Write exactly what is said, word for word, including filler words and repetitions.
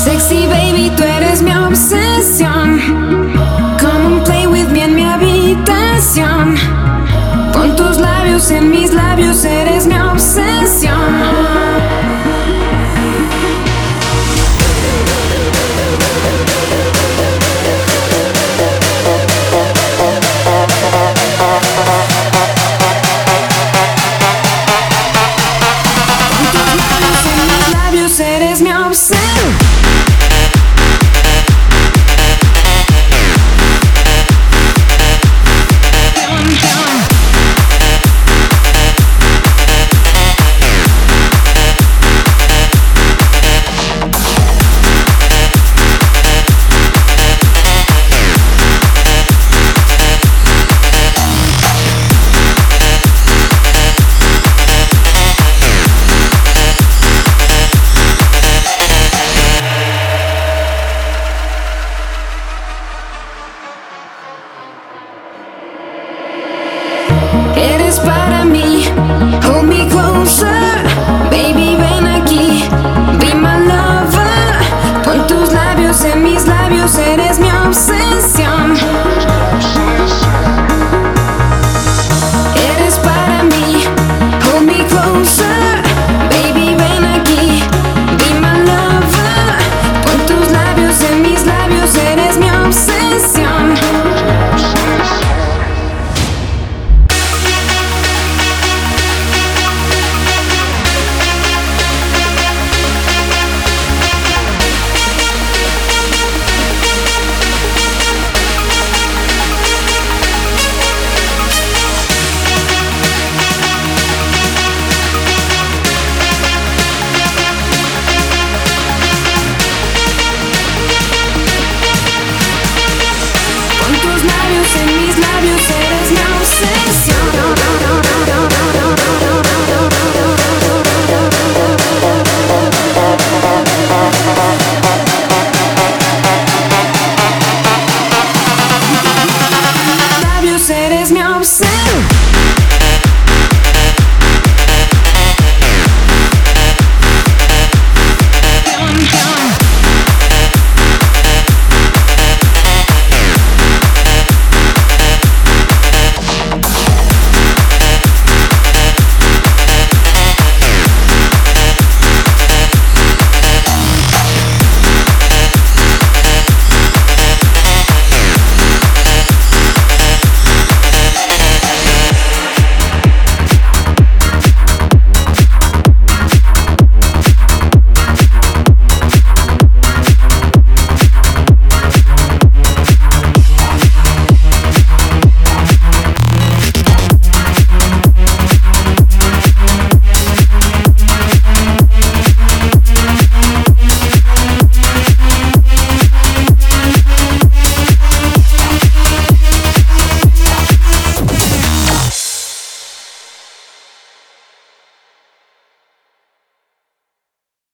Sexy baby, tú eres mi obsesión. Come and play with me en mi habitación. Con tus labios en mis labios, eres mi obsesión. Eres mi obsesión. Eres para mí, hold me closer, baby ven aquí, be my lover. Con tus labios en mis labios, eres